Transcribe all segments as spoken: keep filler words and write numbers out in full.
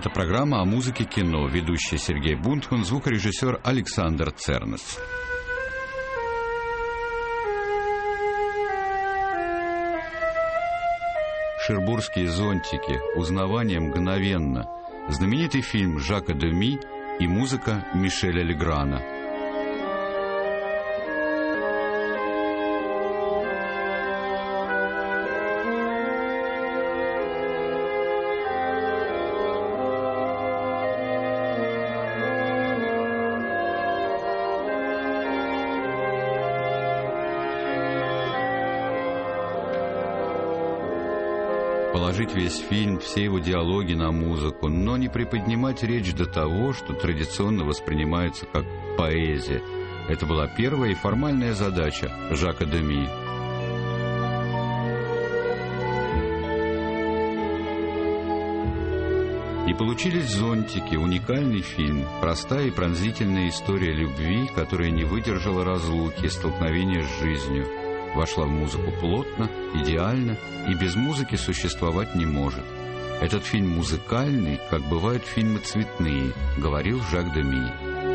Это программа о музыке кино. Ведущий Сергей Бунтман, звукорежиссер Александр Цернес. «Шербурские зонтики», «Узнавание мгновенно», знаменитый фильм Жака Деми и музыка Мишеля Леграна. Положить весь фильм, все его диалоги на музыку, но не приподнимать речь до того, что традиционно воспринимается как поэзия. Это была первая и формальная задача Жака Деми. И получились «Зонтики», уникальный фильм, простая и пронзительная история любви, которая не выдержала разлуки, столкновения с жизнью. Вошла в музыку плотно, идеально, и без музыки существовать не может. Этот фильм музыкальный, как бывают фильмы цветные, говорил Жак Деми.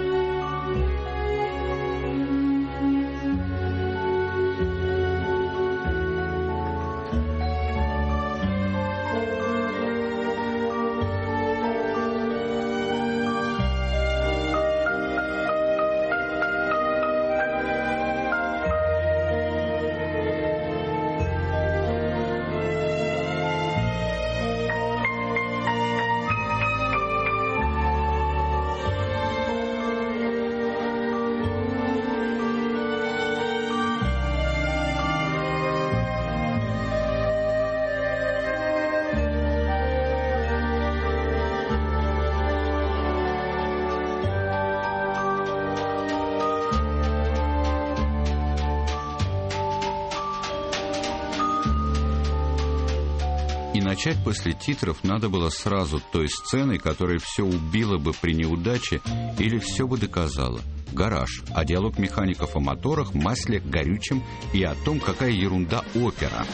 И начать после титров надо было сразу той сценой, которая все убила бы при неудаче или все бы доказала. «Гараж», а диалог механиков о моторах, масле, горючем и о том, какая ерунда опера.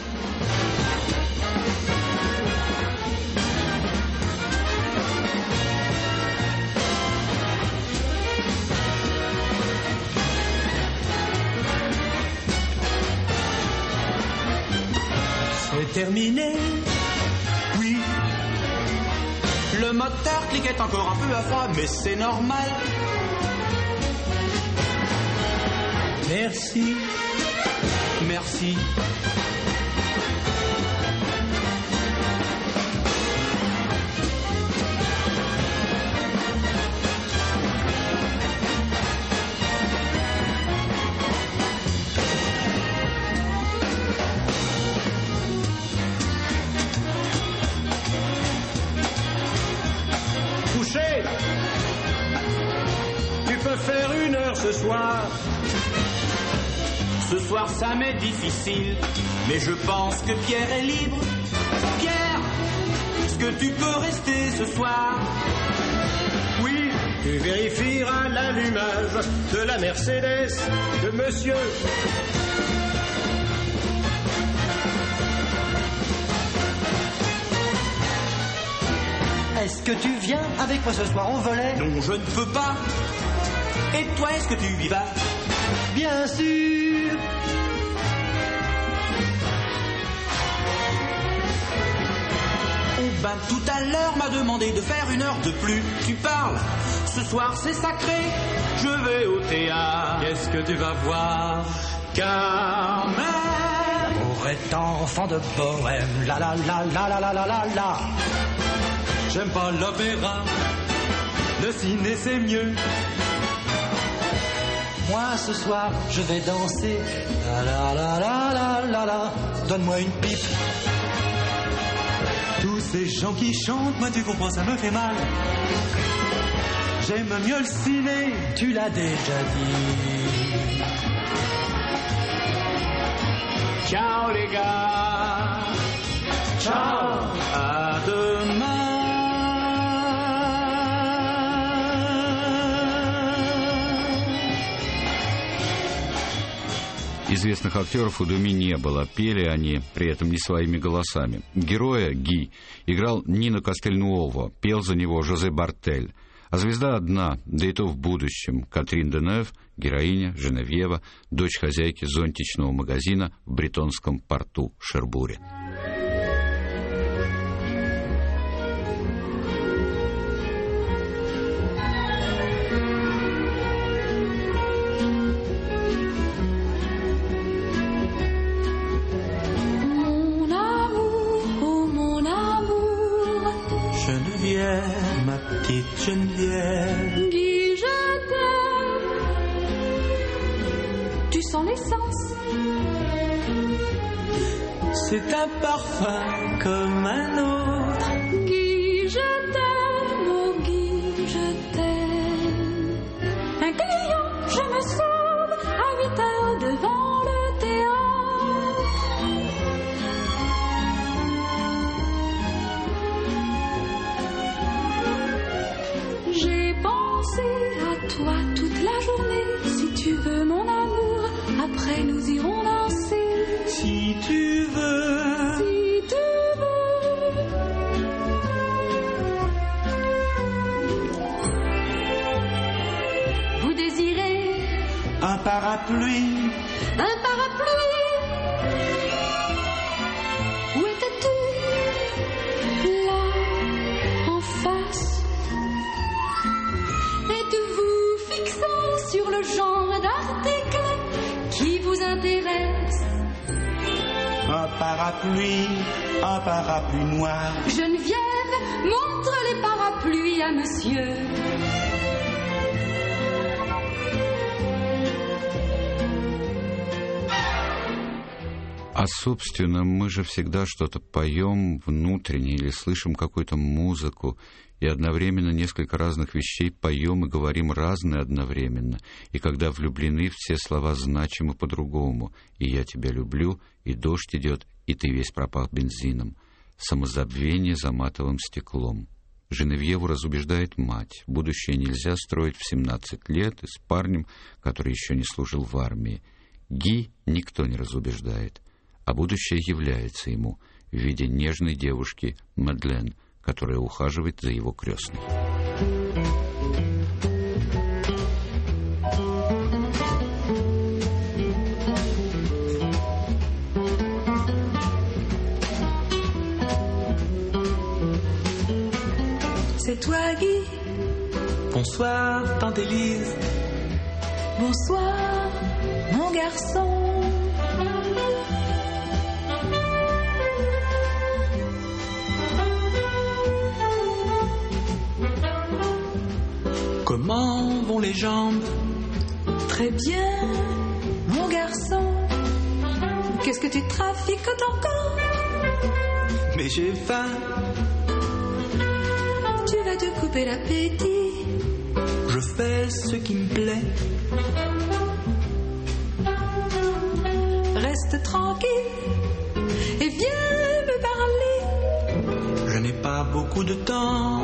C'est terminé. Oui. Le moteur cliquait encore un peu à froid, mais c'est normal. Merci. Merci. Tu peux faire une heure ce soir. Ce soir ça m'est difficile, mais je pense que Pierre est libre. Pierre, est-ce que tu peux rester ce soir? Oui, tu vérifieras l'allumage de la Mercedes de monsieur. Est-ce que tu viens avec moi ce soir au volet? Non, je ne peux pas. Et toi, est-ce que tu y vas? Bien sûr. Oh ben, tout à l'heure m'a demandé de faire une heure de plus. Tu parles. Ce soir, c'est sacré. Je vais au théâtre. Qu'est-ce que tu vas voir? Carmen. L'amour est enfant de bohème. La la la la la la la la la. J'aime pas l'opéra, le ciné c'est mieux. Moi ce soir je vais danser. La la la la la la la. Donne-moi une pipe. Tous ces gens qui chantent, moi tu comprends ça me fait mal. J'aime mieux le ciné. Tu l'as déjà dit. Ciao les gars. Ciao. À demain. Известных актеров у Думи не было, пели они при этом не своими голосами. Героя Ги играл Нино Кастельнуово, пел за него Жозе Бартель. А звезда одна, да и то в будущем. Катрин Денев, героиня, Женевьева, дочь хозяйки зонтичного магазина в бретонском порту Шербуре. Ma petite Geneviève, Guy, je t'aime. Tu sens l'essence. C'est un parfum comme un autre. Guy, je t'aime, oh Guy, je t'aime. Un client, je me sauve à huit heures devant le théâtre. J'ai pensé à toi toute la journée. Si tu veux mon amour, après nous irons danser. Si tu veux, Si tu veux. Vous désirez un parapluie. un parapluie. Où étais-tu? Là, en face. Êtes-vous fixant sur le genre d'article qui vous intéresse? Un parapluie, un parapluie noir. Geneviève, montre les parapluies à monsieur. А, собственно, мы же всегда что-то поем внутренне или слышим какую-то музыку, и одновременно несколько разных вещей поем и говорим разные одновременно. И когда влюблены, все слова значимы по-другому. И я тебя люблю, и дождь идет, и ты весь пропах бензином. Самозабвение за матовым стеклом. Женевьеву разубеждает мать. Будущее нельзя строить в семнадцать лет и с парнем, который еще не служил в армии. Ги никто не разубеждает. А будущее является ему в виде нежной девушки Мадлен, которая ухаживает за его крестной. C'est toi, Guy. Bonsoir, tante Élise. Bonsoir, mon garçon. Comment vont les jambes? Très bien, mon garçon. Qu'est-ce que tu trafiques encore? Mais j'ai faim. Tu vas te couper l'appétit. Je fais ce qui me plaît. Reste tranquille et viens me parler. Je n'ai pas beaucoup de temps.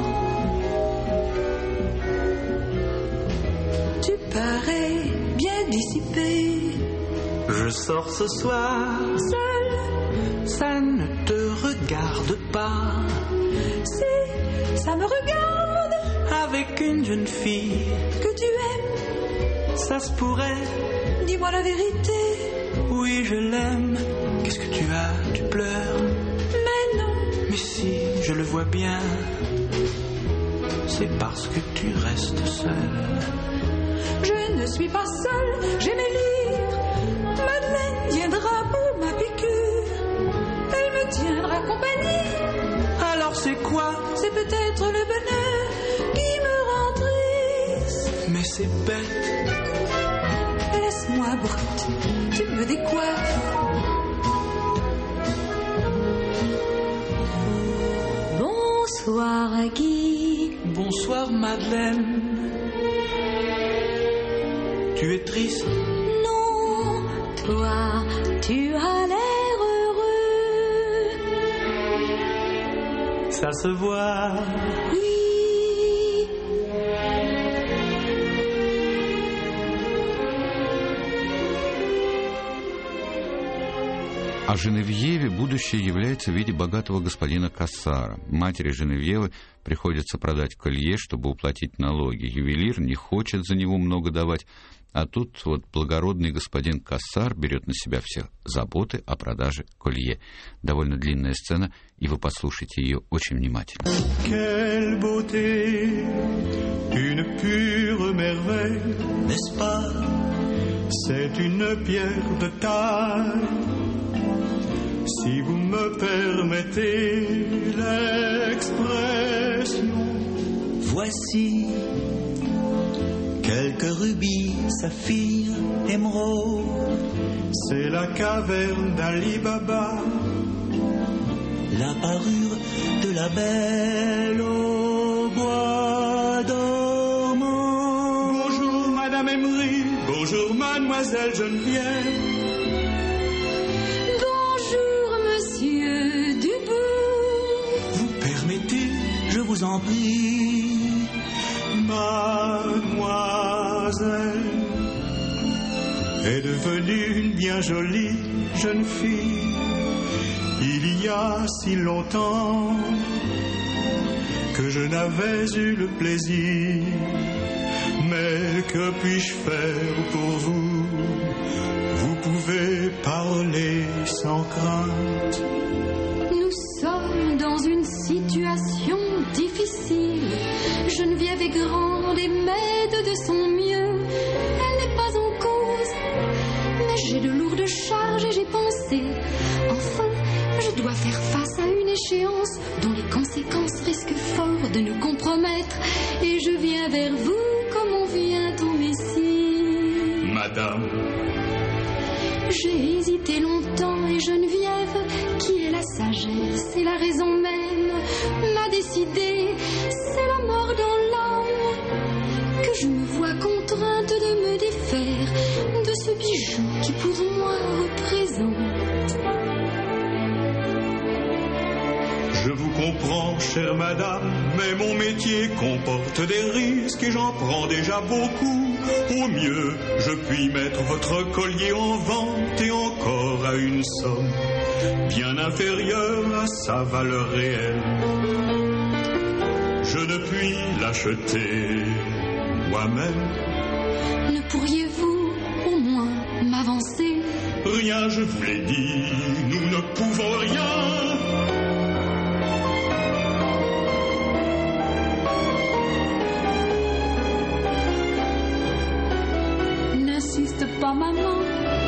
Tu parais bien dissipé. Je sors ce soir. Seul, Ça ne te regarde pas. si ça me regarde, Avec une jeune fille, que tu aimes, ça se pourrait. dis-moi la vérité. Oui, je l'aime. Qu'est-ce que tu as? Tu pleures? Mais non, Mais si, je le vois bien. C'est parce que tu restes seule. je ne suis pas seule, j'ai mes livres. Madeleine viendra pour ma piqûre. Elle me tiendra compagnie. Alors c'est quoi? C'est peut-être le bonheur qui me rend triste. Mais c'est bête. Laisse-moi brute, tu me décoiffes. Bonsoir Guy. Bonsoir Madeleine. Tu es triste? Non, toi, tu as l'air heureux. Ça se voit. Oui. А Женевьеве будущее является в виде богатого господина Кассара. Матери Женевьевы приходится продать колье, чтобы уплатить налоги. Ювелир не хочет за него много давать, а тут вот благородный господин Кассар берет на себя все заботы о продаже колье. Довольно длинная сцена, и вы послушайте ее очень внимательно. Quelle beauté, une pure merveille, n'est-ce pas? C'est une pierre de taille. Si vous me permettez l'expression, voici quelques rubis, saphirs, émeraudes. C'est la caverne d'Ali Baba, la parure de la belle au bois dormant. Bonjour Madame Emery, bonjour Mademoiselle Geneviève. Je vous en prie, mademoiselle est devenue une bien jolie jeune fille. Il y a si longtemps que je n'avais eu le plaisir. Mais que puis-je faire pour vous? Vous pouvez parler sans crainte. Dans une situation difficile, Geneviève est grande et m'aide de son mieux. Elle n'est pas en cause, mais j'ai de lourdes charges et j'ai pensé, enfin, je dois faire face à une échéance dont les conséquences risquent fort de nous compromettre. Et je viens vers vous comme on vient au Messie. Madame, j'ai hésité longtemps et Geneviève, qui est la sagesse et la raison même, m'a décidé, c'est la mort dans l'âme, que je me vois contrainte de me défaire de ce bijou qui pour moi représente. Je vous comprends, chère madame, mais mon métier comporte des risques et j'en prends déjà beaucoup. Au mieux, je puis mettre votre collier en vente et encore à une somme bien inférieure à sa valeur réelle. Je ne puis l'acheter moi-même. Ne pourriez-vous au moins m'avancer? Rien, je vous l'ai dit, nous ne pouvons rien. Pas maman,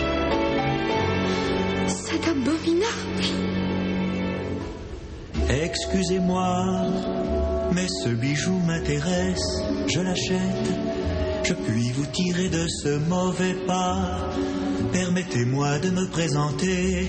c'est abominable. Excusez-moi, mais ce bijou m'intéresse, je l'achète. Je puis vous tirer de ce mauvais pas. Permettez-moi de me présenter,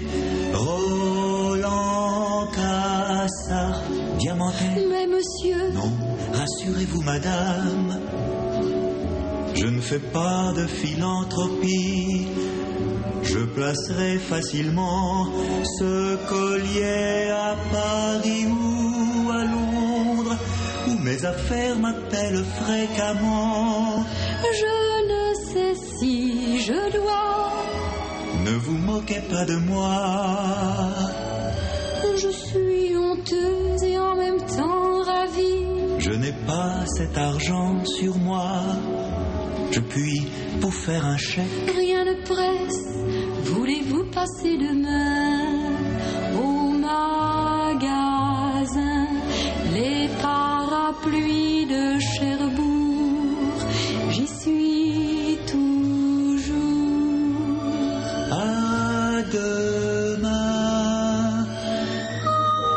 Roland Cassar, diamanté. Mais monsieur... Non, rassurez-vous madame, je ne fais pas de philanthropie. Je placerai facilement ce collier à Paris ou à Londres, où mes affaires m'appellent fréquemment. Je ne sais si je dois. Ne vous moquez pas de moi. Je suis honteuse et en même temps ravie. Je n'ai pas cet argent sur moi. Je puis vous faire un chèque. Rien ne presse. Voulez-vous passer demain au magasin? Les parapluies de Cherbourg, j'y suis toujours. À demain. À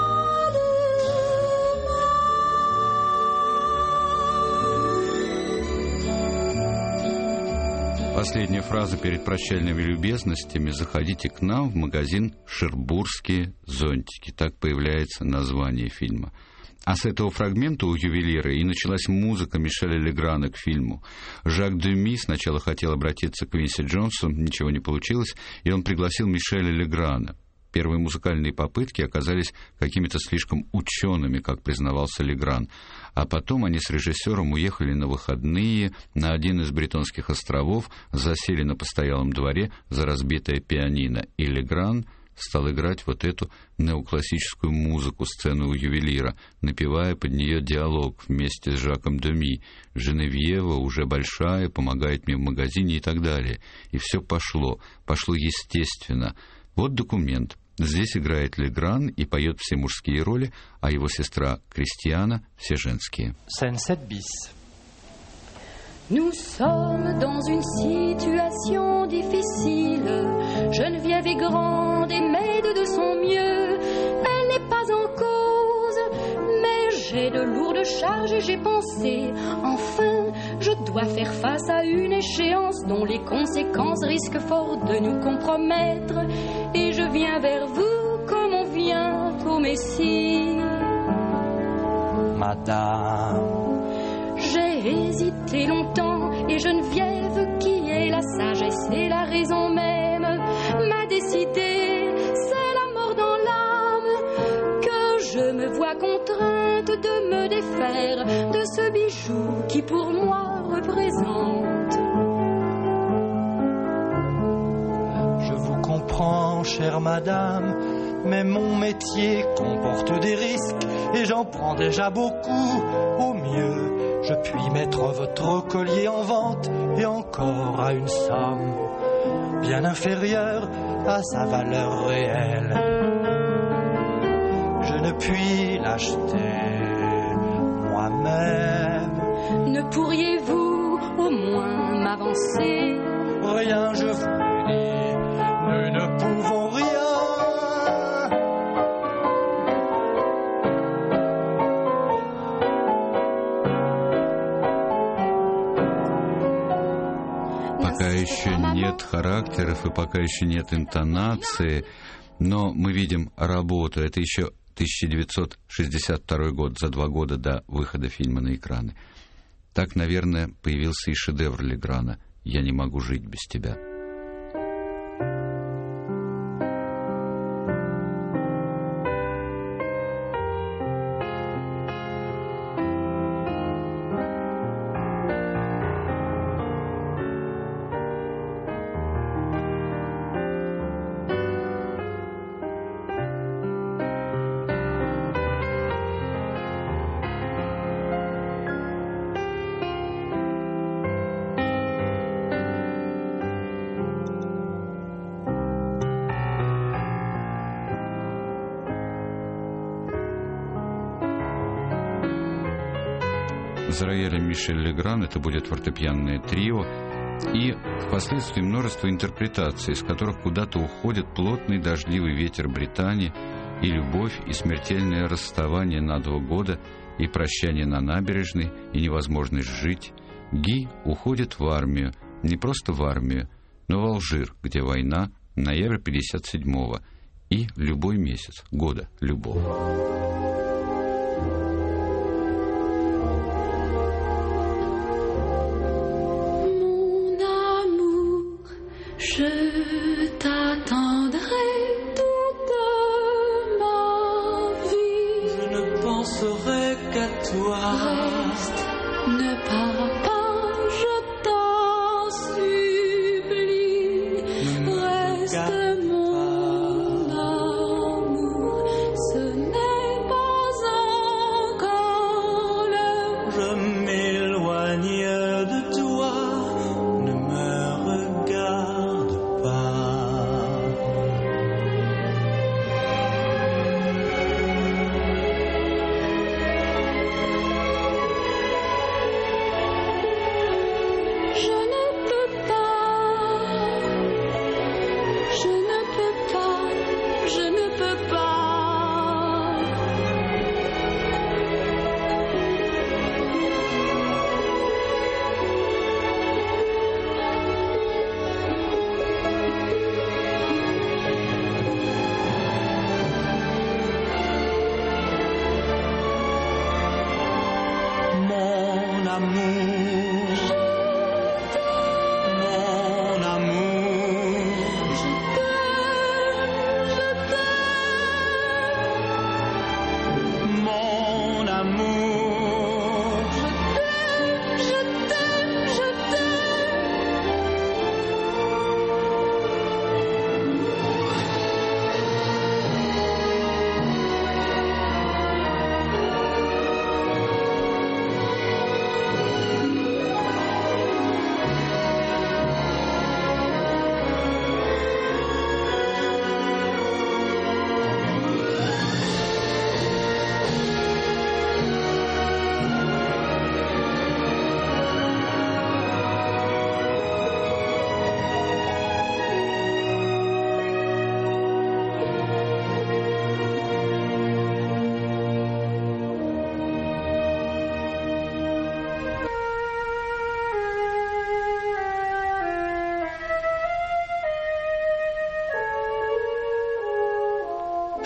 Последняя фраза перед прощальными любезностями: «Заходите к нам в магазин «Шербургские зонтики». Так появляется название фильма. А с этого фрагмента у ювелира и началась музыка Мишеля Леграна к фильму. Жак Дюми сначала хотел обратиться к Квинси Джонсу, ничего не получилось, и он пригласил Мишеля Леграна. Первые музыкальные попытки оказались какими-то слишком учеными, как признавался Легран. А потом они с режиссером уехали на выходные на один из Бретонских островов, засели на постоялом дворе за разбитое пианино, и Легран стал играть вот эту неоклассическую музыку сцены у ювелира, напевая под нее диалог вместе с Жаком Деми. «Женевьева уже большая, помогает мне в магазине» и так далее. И все пошло, пошло естественно. Вот документ. Здесь играет Легран и поет все мужские роли, а его сестра Кристиана все женские. Scène sept bis. Nous sommes dans une situation difficile. Geneviève est grande et m'aide de son mieux. Elle n'est pas en cause, mais j'ai de lourdes charges et j'ai pensé, enfin, je dois faire face à une échéance dont les conséquences risquent fort de nous compromettre. Et je viens vers vous comme on vient au Messie. Madame, j'ai hésité longtemps et Geneviève, qui est la sagesse et la raison même, m'a décidé, c'est la mort dans l'âme, que je me vois contrainte de me défaire de ce bijou qui pour moi représente. je vous comprends, chère madame, mais mon métier comporte des risques et j'en prends déjà beaucoup. Au mieux, je puis mettre votre collier en vente et encore à une somme bien inférieure à sa valeur réelle. Je ne puis l'acheter moi-même. Ne pourriez-vous au moins m'avancer? Rien, je vous le dis, nous ne pouvons rien. Пока еще нет характеров и пока еще нет интонации, но мы видим работу. Это еще тысяча девятьсот шестьдесят второй год, за два года до выхода фильма на экраны. Так, наверное, появился и шедевр Леграна «Я не могу жить без тебя». За роялем Мишель Легран это будет фортепианное трио и впоследствии множество интерпретаций, из которых куда-то уходит плотный дождливый ветер Британии и любовь, и смертельное расставание на два года, и прощание на набережной, и невозможность жить. Ги уходит в армию, не просто в армию, но в Алжир, где война, ноябрь пятьдесят седьмого, и любой месяц года любого. Je t'attendrai toute ma vie. Je ne penserai qu'à toi. Reste, ne pars pas, je t'en supplie. Reste mon amour, ce n'est pas encore l'heure. Je m'éloigne de toi, ne me regarde pas.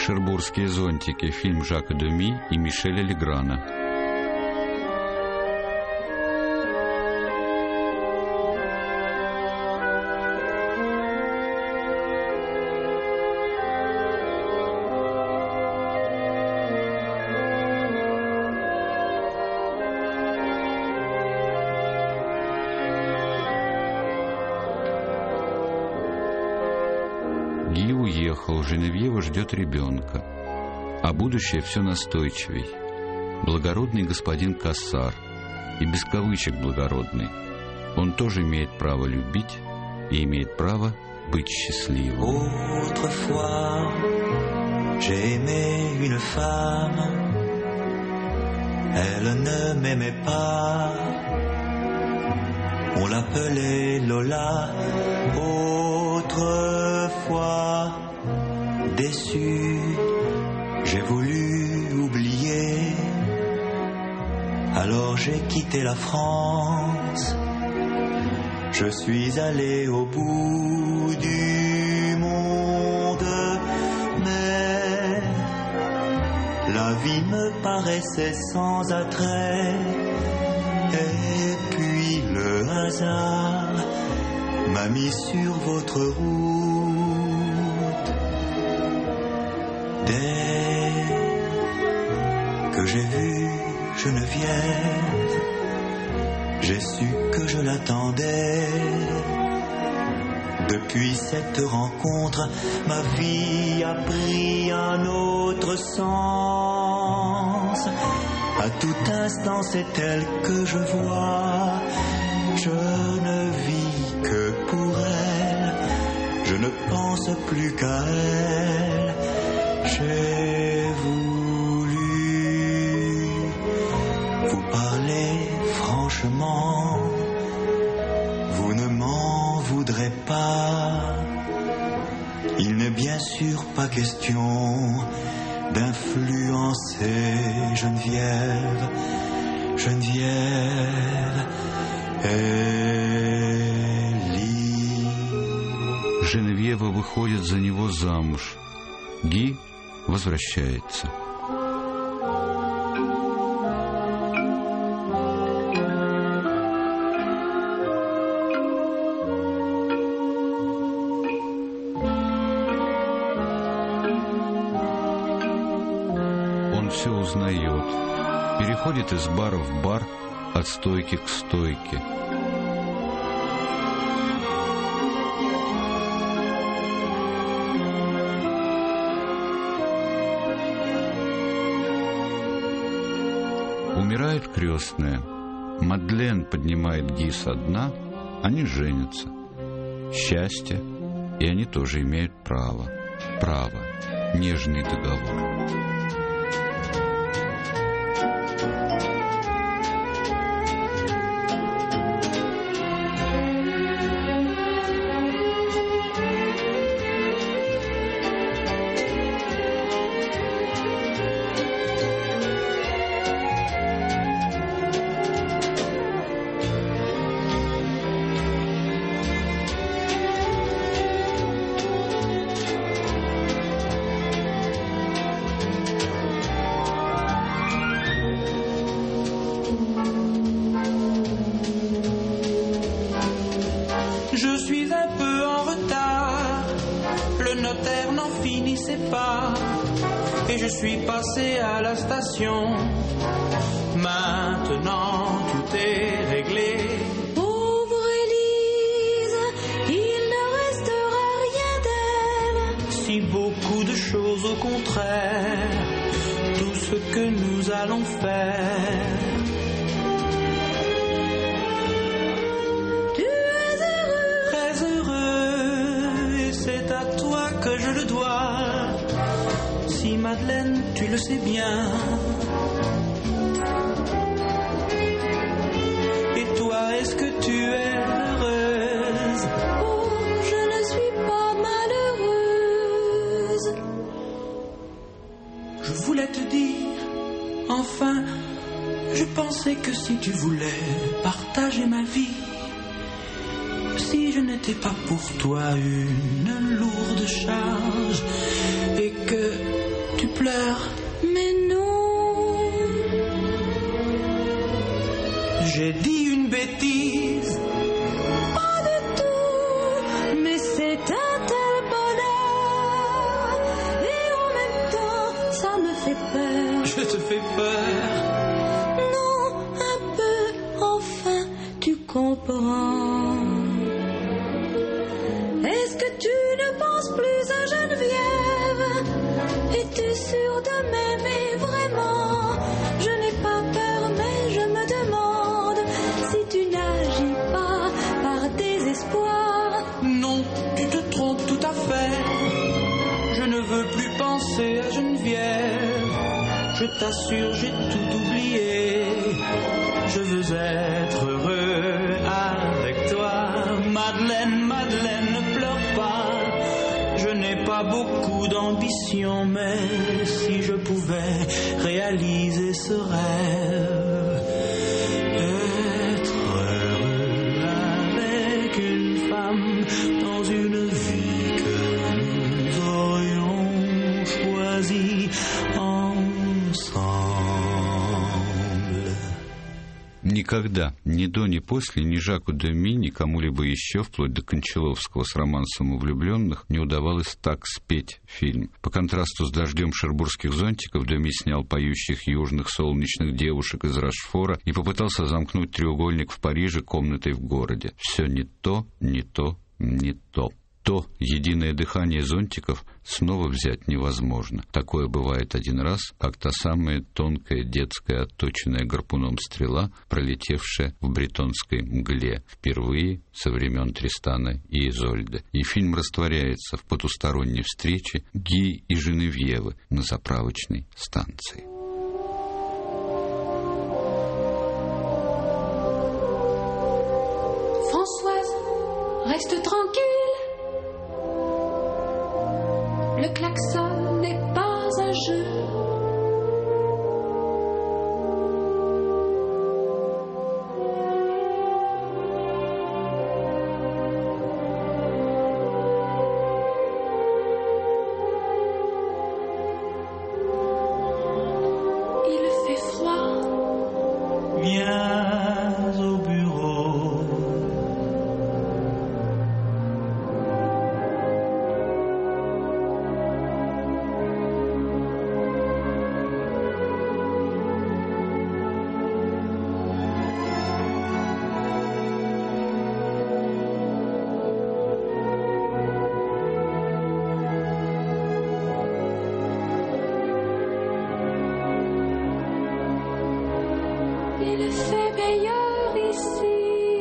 «Шербурские зонтики», фильм Жака Дюми и Мишеля Леграна. Ги уехал, Женевьева ждет ребенка, а будущее все настойчивей. Благородный господин Кассар, и без кавычек благородный, он тоже имеет право любить и имеет право быть счастливым. Autrefois, j'ai aimé une femme, elle ne m'aimait pas, on l'appelait Lola. Autrefois, déçu, j'ai voulu oublier, alors j'ai quitté la France, je suis allé au bout du monde, mais la vie me paraissait sans attrait, et puis le hasard m'a mis sur votre route. Dès que j'ai vu Geneviève, j'ai su que je l'attendais. Depuis cette rencontre, ma vie a pris un autre sens. À tout instant, c'est elle que je vois. Je ne vis que pour elle, je ne pense plus qu'à elle. J'ai voulu vous parler franchement, vous ne m'en voudrez pas. Il n'est bien sûr pas question d'influencer Geneviève, Geneviève. Элли. Женевьева выходит за него замуж. Ги возвращается. Он все узнает. Переходит из бара в бар, от стойки к стойке. Умирает крестная. Мадлен поднимает Ги со дна. Они женятся. Счастье. И они тоже имеют право. Право. Нежный договор. Je suis un peu en retard, le notaire n'en finissait pas, et je suis passé à la station. Maintenant tout est réglé. Pauvre Élise, il ne restera rien d'elle. Si beaucoup de choses au contraire, tout ce que nous allons faire. Si Madeleine, tu le sais bien. Et toi, est-ce que tu es heureuse? Oh, je ne suis pas malheureuse. Je voulais te dire, enfin, je pensais que si tu voulais partager ma vie, si je n'étais pas pour toi une lourde charge, et que je te fais peur. Non, un peu, enfin, tu comprends. Est-ce que tu ne penses plus à Geneviève? Es-tu sûr de m'aimer vraiment? Je n'ai pas peur, mais je me demande si tu n'agis pas par désespoir. Non, tu te trompes tout à fait. Je ne veux plus penser à Geneviève. Je t'assure, j'ai tout oublié. Je veux être heureux avec toi. Madeleine, Madeleine, ne pleure pas. Je n'ai pas beaucoup d'ambition, mais si je pouvais réaliser ce rêve, être heureux avec une femme dans une vie que nous aurions choisie ensemble. Никогда, ни до, ни после, ни Жаку Деми, ни кому-либо еще, вплоть до Кончаловского с романсом у влюбленных, не удавалось так спеть фильм. По контрасту с «Дождем шербургских зонтиков» Деми снял поющих южных солнечных девушек из Рошфора и попытался замкнуть треугольник в Париже комнатой в городе. Все не то, не то, не то. То единое дыхание зонтиков снова взять невозможно. Такое бывает один раз, как та самая тонкая детская отточенная гарпуном стрела, пролетевшая в бретонской мгле впервые со времен Тристана и Изольды. И фильм растворяется в потусторонней встрече Ги и Женевьевы на заправочной станции. Françoise, reste tranquille. Le klaxon n'est pas un jeu. Il fait froid. Viens au bureau. Il fait meilleur ici.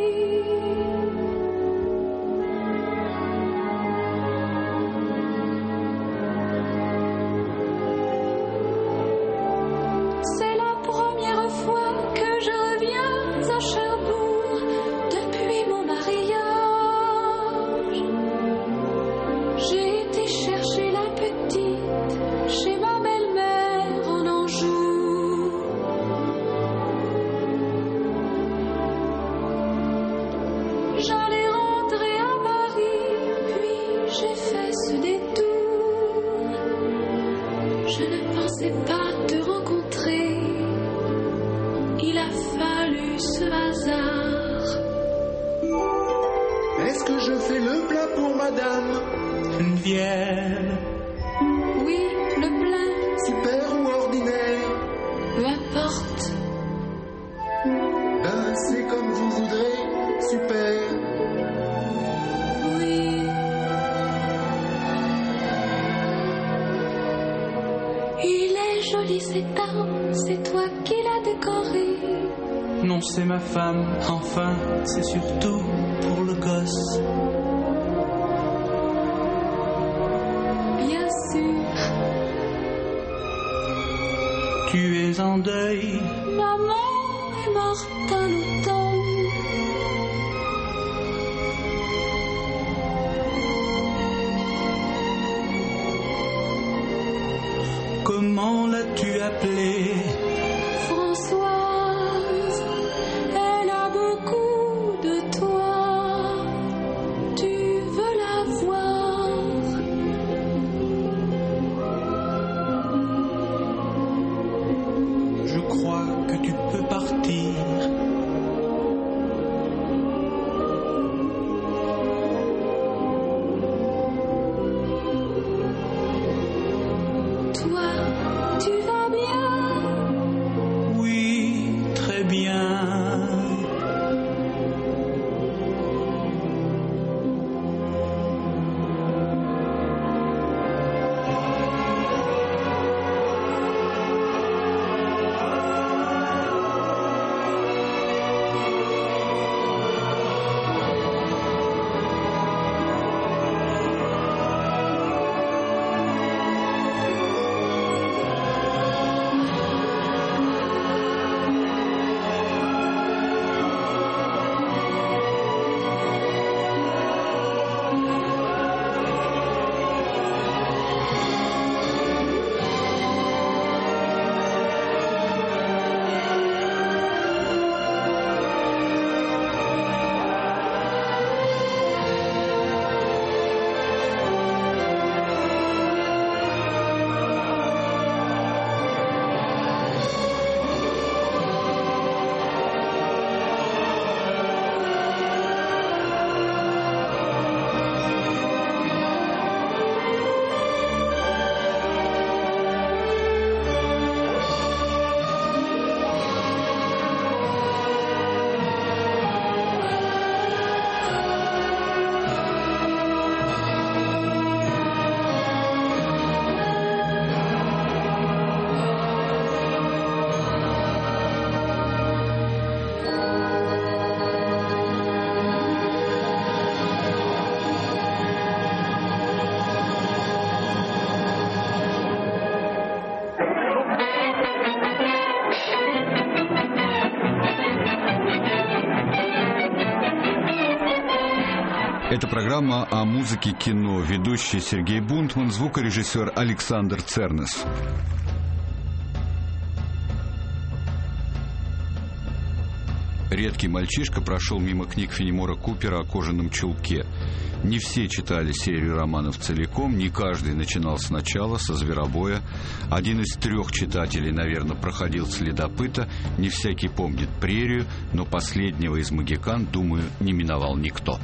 C'est la première fois que je reviens à Cherbourg depuis mon mariage. J'ai été chercher la petite chez ma belle-mère en Anjou. J'allais rentrer à Paris, puis j'ai fait ce détour. Je ne pensais pas te rencontrer. Il a fallu ce hasard. Est-ce que je fais le plat pour madame? Geneviève. Oui, le plein, Super ou ordinaire? peu importe. Ben, c'est comme vous voudrez. Super. Oui. Il est joli cet arbre, c'est toi qui l'as décoré. Non, c'est ma femme, enfin, c'est surtout pour le gosse. Bien sûr, Tu es en deuil, maman est morte à l'automne. comment l'as-tu appelée? Françoise, elle a beaucoup de toi. Tu veux la voir? Je crois que tu peux partir. Toi, tu vas bien? Это программа о музыке кино. Ведущий Сергей Бунтман, звукорежиссер Александр Цернес. Редкий мальчишка прошел мимо книг Фенемора Купера о кожаном чулке. Не все читали серию романов целиком, не каждый начинал сначала, со «Зверобоя». Один из трех читателей, наверное, проходил «Следопыта». Не всякий помнит «Прерию», но последнего из «Могикан», думаю, не миновал никто.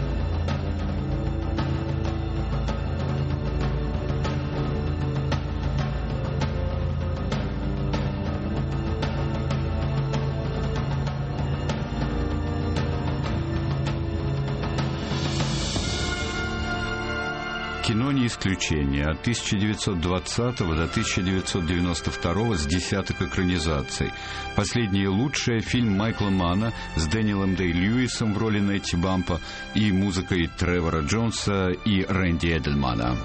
Кино не исключение. От тысяча девятьсот двадцатого до тысяча девятьсот девяносто второго с десяток экранизаций. Последний лучший фильм Майкла Манна с Дэниелом Дэй-Льюисом в роли Нетти Бампа и музыкой Тревора Джонса и Рэнди Эдельмана.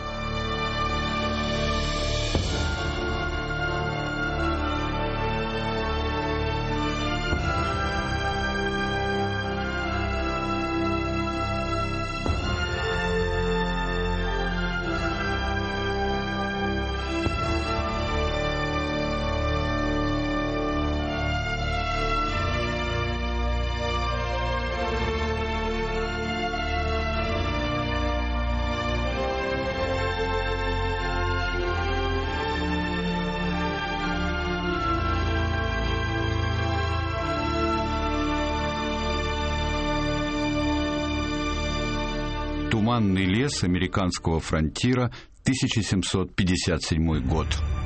«Туманный лес» американского фронтира, тысяча семьсот пятьдесят седьмой год.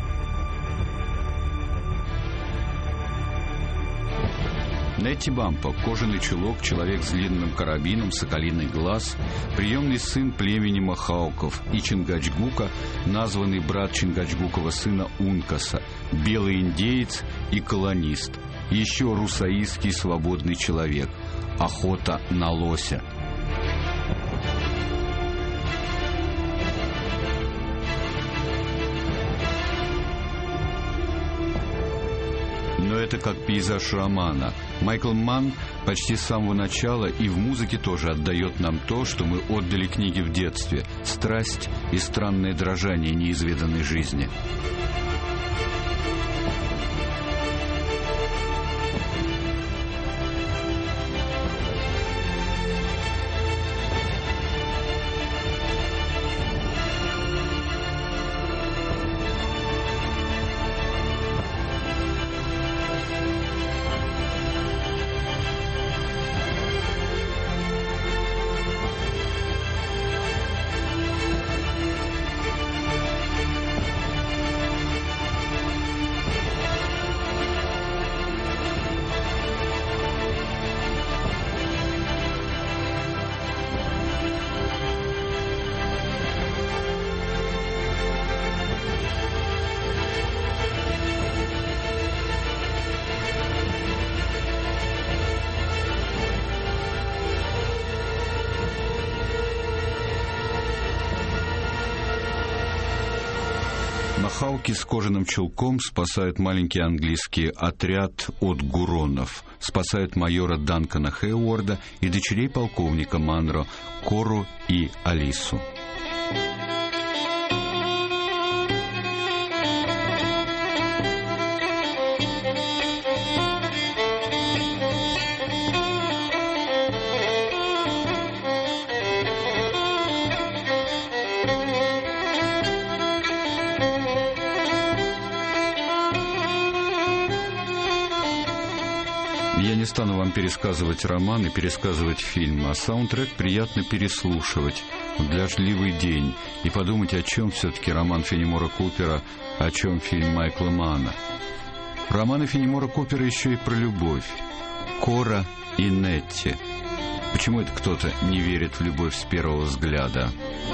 Нетти Бампа, кожаный чулок, человек с длинным карабином, соколиный глаз, приемный сын племени Махауков и Чингачгука, названный брат Чингачгукова сына Ункаса, белый индеец и колонист, еще русаистский свободный человек, охота на лося. Но это как пейзаж романа. Майкл Манн почти с самого начала и в музыке тоже отдает нам то, что мы отдали книге в детстве — страсть и странное дрожание неизведанной жизни. Махауки с кожаным чулком спасают маленький английский отряд от гуронов, спасают майора Данкана Хейворда и дочерей полковника Манро Кору и Алису. Я не стану вам пересказывать роман и пересказывать фильм, а саундтрек приятно переслушивать в дождливый день и подумать, о чем все-таки роман Фенемора Купера, о чем фильм Майкла Манна. Романы Фенемора Купера еще и про любовь. Кора и Нетти. Почему это кто-то не верит в любовь с первого взгляда?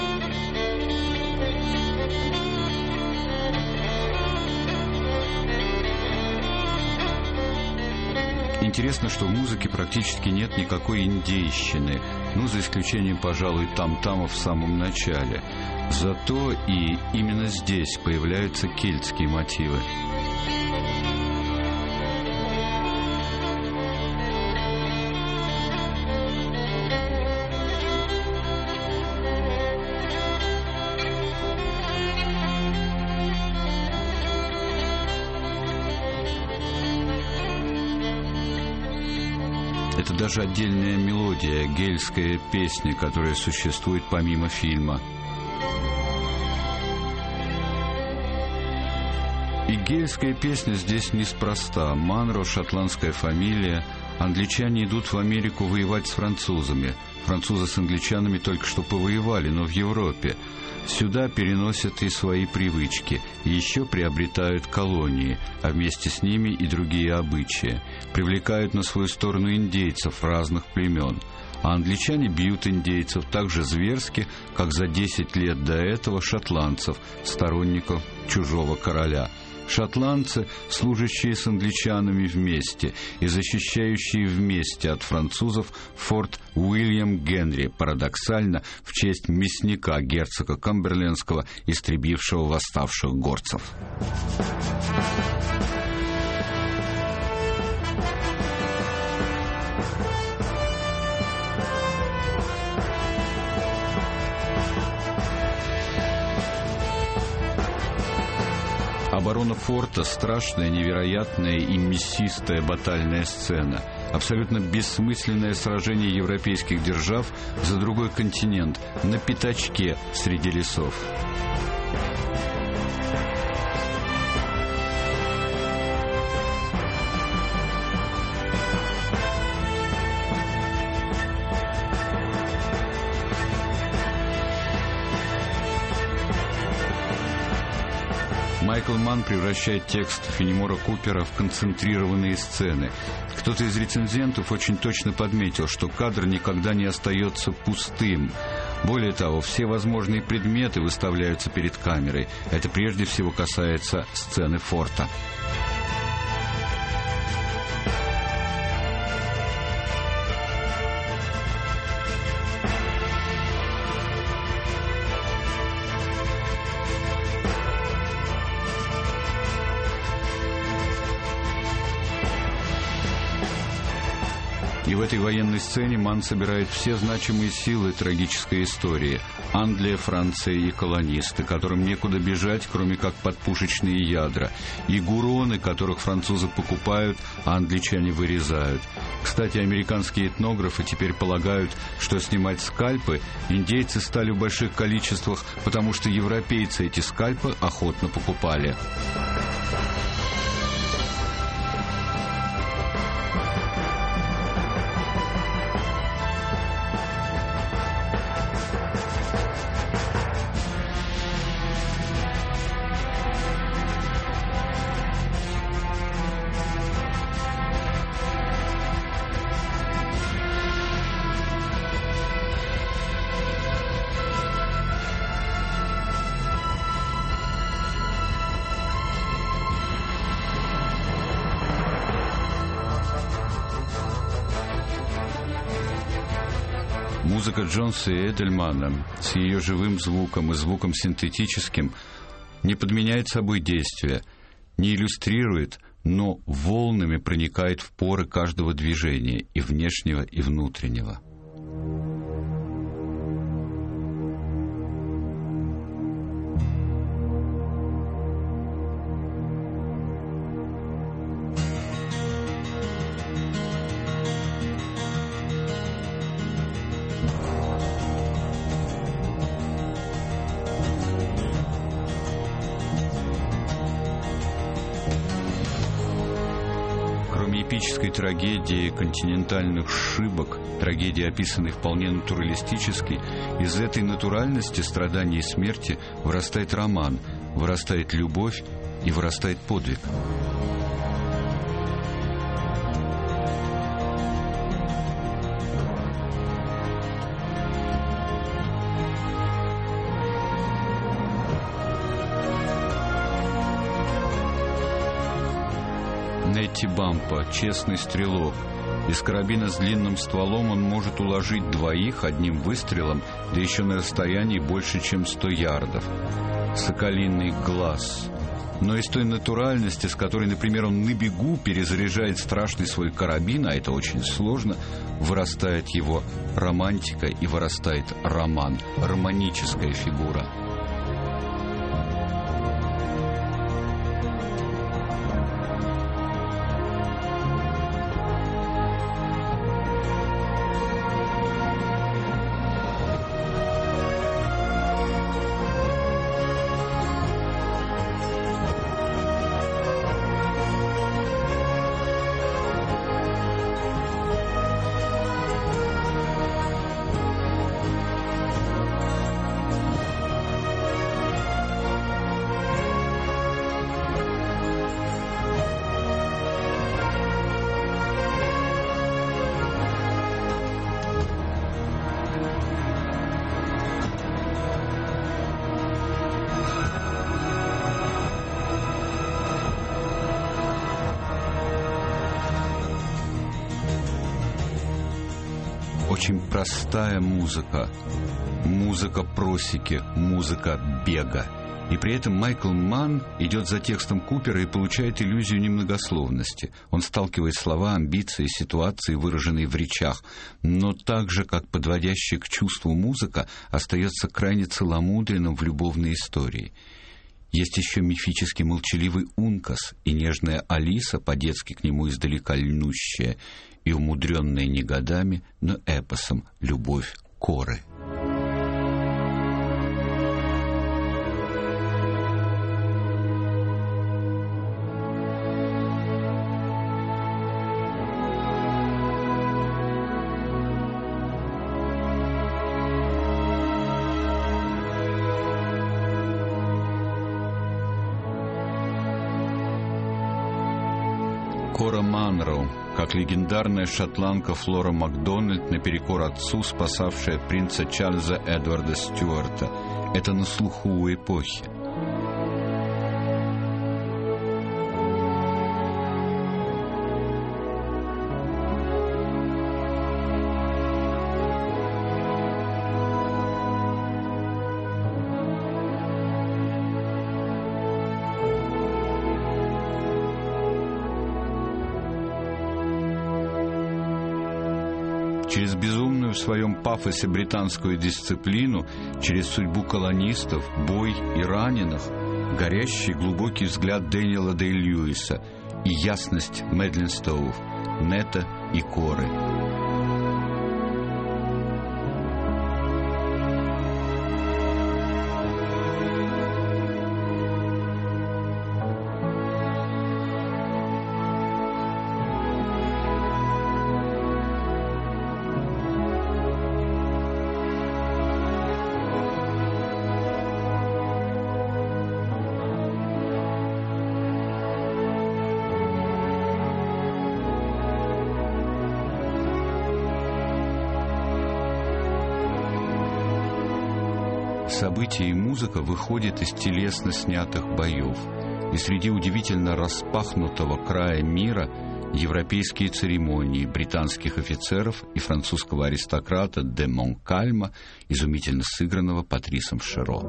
Интересно, что в музыке практически нет никакой индейщины, ну, за исключением, пожалуй, там-тамов в самом начале. Зато и именно здесь появляются кельтские мотивы. Это даже отдельная мелодия, гельская песня, которая существует помимо фильма. И гельская песня здесь неспроста. Манро — шотландская фамилия. Англичане идут в Америку воевать с французами. Французы с англичанами только что повоевали, но в Европе. Сюда переносят и свои привычки, и еще приобретают колонии, а вместе с ними и другие обычаи. Привлекают на свою сторону индейцев разных племен. А англичане бьют индейцев так же зверски, как за десять лет до этого шотландцев, сторонников чужого короля. Шотландцы, служащие с англичанами вместе и защищающие вместе от французов форт Уильям Генри, парадоксально, в честь мясника герцога Камберлендского, истребившего восставших горцев. Оборона форта — страшная, невероятная и мясистая батальная сцена. Абсолютно бессмысленное сражение европейских держав за другой континент, на пятачке среди лесов. Майкл Манн превращает текст Фенемора Купера в концентрированные сцены. Кто-то из рецензентов очень точно подметил, что кадр никогда не остается пустым. Более того, все возможные предметы выставляются перед камерой. Это прежде всего касается сцены форта. И в этой военной сцене Манн собирает все значимые силы трагической истории. Англия, Франция и колонисты, которым некуда бежать, кроме как под пушечные ядра. И гуроны, которых французы покупают, а англичане вырезают. Кстати, американские этнографы теперь полагают, что снимать скальпы индейцы стали в больших количествах, потому что европейцы эти скальпы охотно покупали. Музыка Джонса и Эдельмана с ее живым звуком и звуком синтетическим не подменяет собой действия, не иллюстрирует, но волнами проникает в поры каждого движения, и внешнего, и внутреннего. Эпической трагедии континентальных сшибок, трагедии, описанной вполне натуралистически, из этой натуральности страданий и смерти вырастает роман, вырастает любовь и вырастает подвиг. Нетти Бампа, честный стрелок. Из карабина с длинным стволом он может уложить двоих одним выстрелом, да еще на расстоянии больше, чем сто ярдов. Соколиный глаз. Но из той натуральности, с которой, например, он на бегу перезаряжает страшный свой карабин, а это очень сложно, вырастает его романтика и вырастает роман, романическая фигура. очень простая музыка. Музыка просеки, музыка бега. И при этом Майкл Манн идет за текстом Купера и получает иллюзию немногословности. Он сталкивает слова, амбиции, ситуации, выраженные в речах, но так же, как подводящая к чувству музыка, остается крайне целомудренным в любовной истории. Есть еще мифически молчаливый Ункас и нежная Алиса, по-детски к нему издалека льнущая, и умудренная не годами, но эпосом любовь Коры. Кора Манро, как легендарная шотландка Флора Макдональд, наперекор отцу, спасавшая принца Чарльза Эдварда Стюарта. Это на слуху у эпохи. Через безумную в своем пафосе британскую дисциплину, через судьбу колонистов, бой и раненых, горящий глубокий взгляд Дэниела Дэй-Льюиса и ясность Мэдлин Стоув, Нета и Коры. События и музыка выходят из телесно снятых боев, и среди удивительно распахнутого края мира европейские церемонии британских офицеров и французского аристократа де Монкальма, изумительно сыгранного Патрисом Шеро.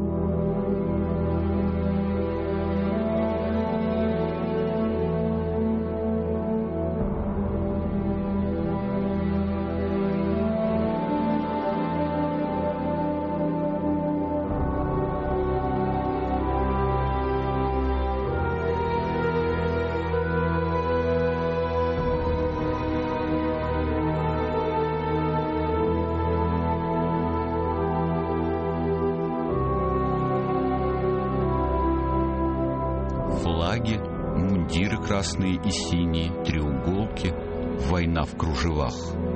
Флаги, мундиры красные и синие, треуголки, война в кружевах.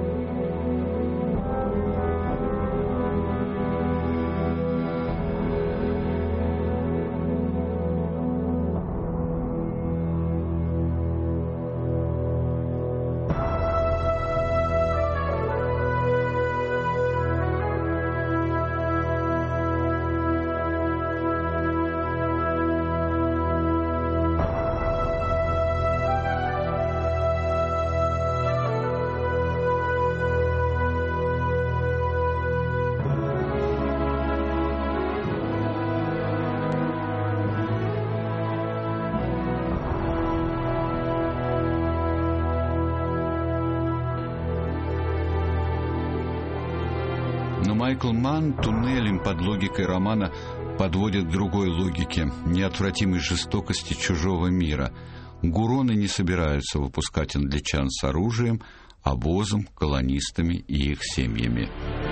Но Майкл Манн туннелем под логикой романа подводит к другой логике, неотвратимой жестокости чужого мира. Гуроны не собираются выпускать англичан с оружием, обозом, колонистами и их семьями.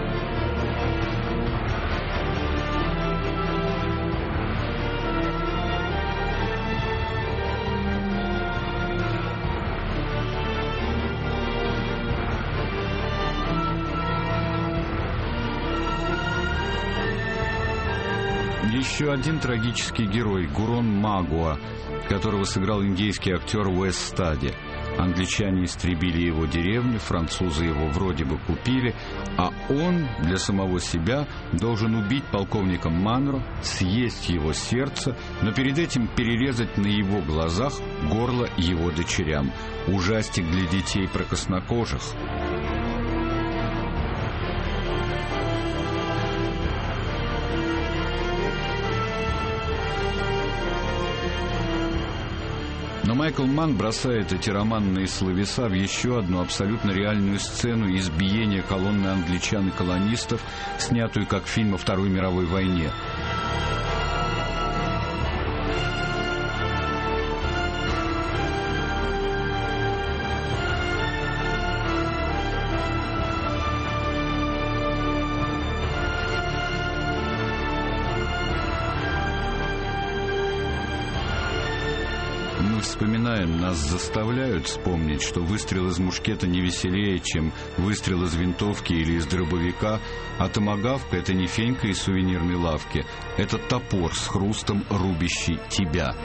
Еще один трагический герой — Гурон Магуа, которого сыграл индийский актер Уэс Стади. Англичане истребили его деревню, французы его вроде бы купили, а он для самого себя должен убить полковника Манро, съесть его сердце, но перед этим перерезать на его глазах горло его дочерям. Ужастик для детей про краснокожих. Но Майкл Манн бросает эти романные словеса в еще одну абсолютно реальную сцену избиения колонны англичан и колонистов, снятую как фильм о Второй мировой войне. Вспоминаем, нас заставляют вспомнить, что выстрел из мушкета не веселее, чем выстрел из винтовки или из дробовика, а томагавка — это не фенька из сувенирной лавки, это топор с хрустом, рубящий тебя.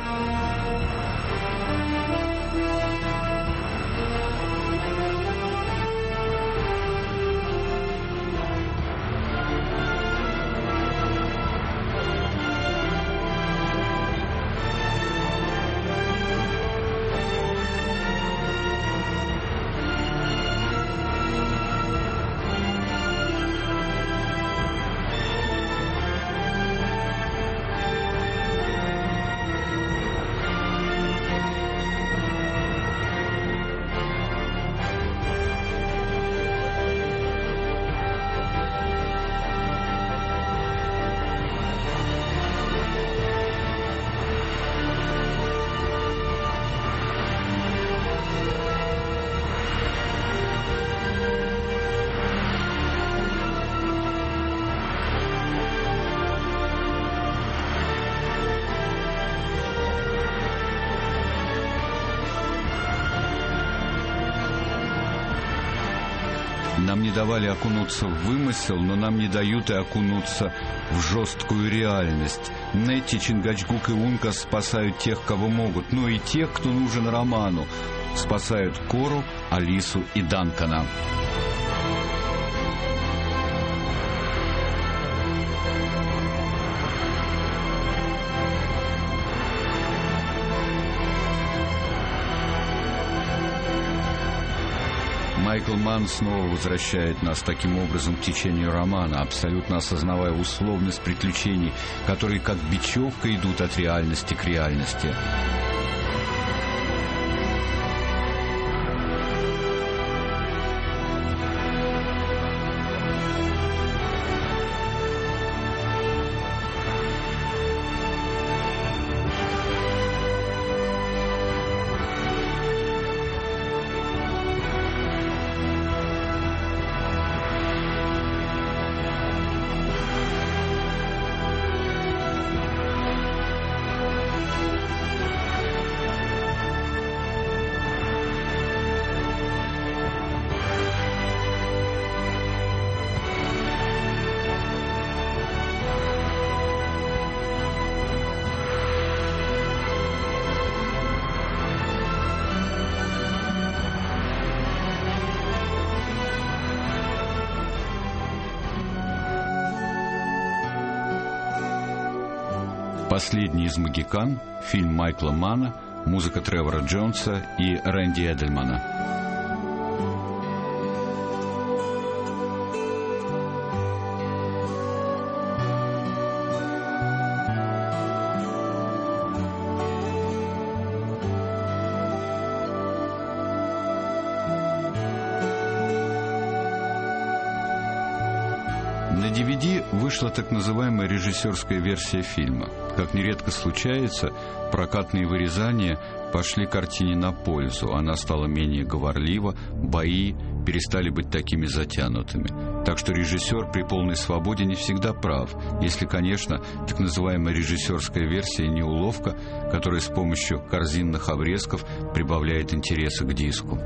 Нам не давали окунуться в вымысел, но нам не дают и окунуться в жесткую реальность. Нетти, Чингачгук и Унка спасают тех, кого могут, но и тех, кто нужен роману. Спасают Кору, Алису и Данкана. Майкл Манн снова возвращает нас таким образом к течению романа, абсолютно осознавая условность приключений, которые как бечевка идут от реальности к реальности. «Последний из Могикан», фильм Майкла Манна, музыка Тревора Джонса и Рэнди Эдельмана. На ди ви ди вышла так называемая режиссерская версия фильма. Как нередко случается, прокатные вырезания пошли картине на пользу. Она стала менее говорлива, бои перестали быть такими затянутыми. Так что режиссер при полной свободе не всегда прав, если, конечно, так называемая режиссерская версия не уловка, которая с помощью корзинных обрезков прибавляет интереса к диску.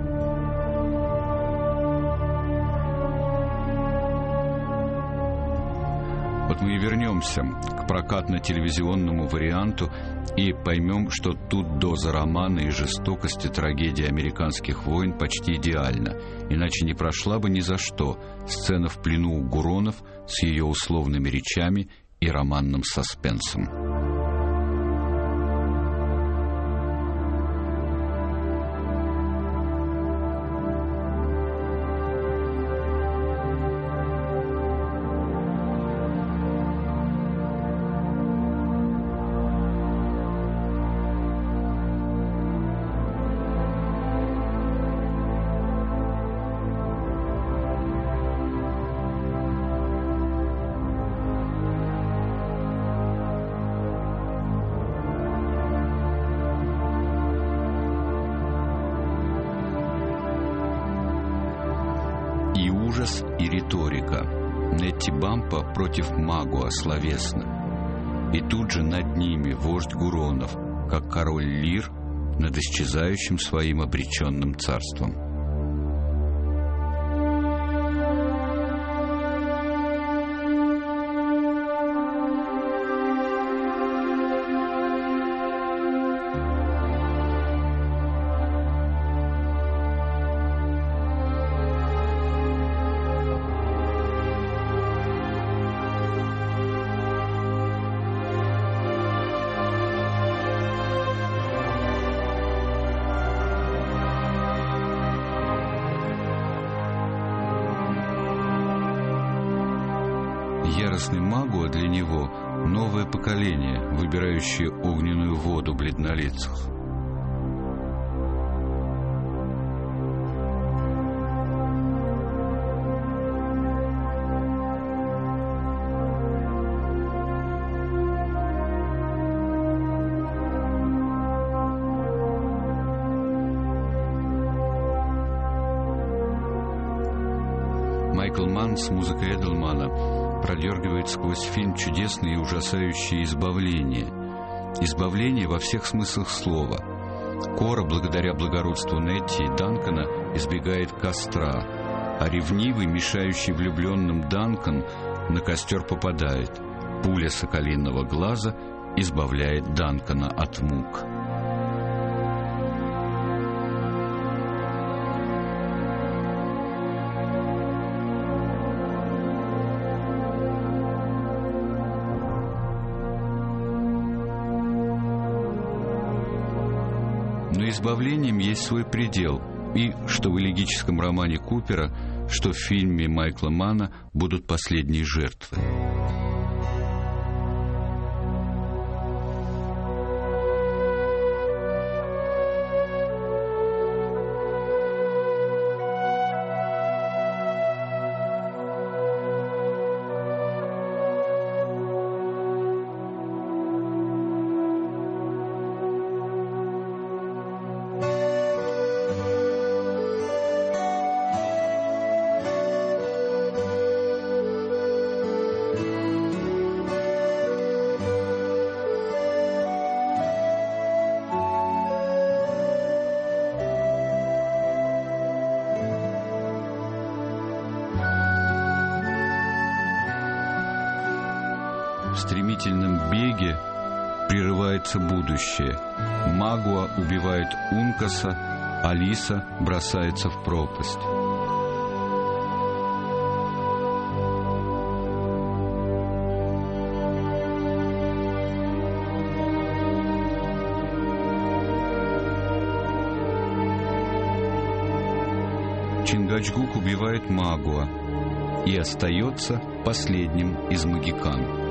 Вот мы и вернемся к прокатно-телевизионному варианту и поймем, что тут доза романа и жестокости трагедии американских войн почти идеальна. Иначе не прошла бы ни за что сцена в плену у Гуронов с ее условными речами и романным саспенсом. и риторика. Нетти Бампа против Магуа словесно. И тут же над ними вождь Гуронов, как король Лир над исчезающим своим обреченным царством. Яростный Магуа для него — новое поколение, выбирающее огненную воду бледнолицых. Майкл Манн с музыкой Эдлмана продергивает сквозь фильм чудесные и ужасающие избавления. Избавление во всех смыслах слова. Кора, благодаря благородству Нетти и Данкана, избегает костра, а ревнивый, мешающий влюбленным Данкан на костер попадает. Пуля соколиного глаза избавляет Данкана от мук. Но избавлением есть свой предел, и, что в элегическом романе Купера, что в фильме Майкла Манна, будут последние жертвы. В стремительном беге прерывается будущее. Магуа убивает Ункаса, Алиса бросается в пропасть. Чингачгук убивает Магуа и остается последним из магикан.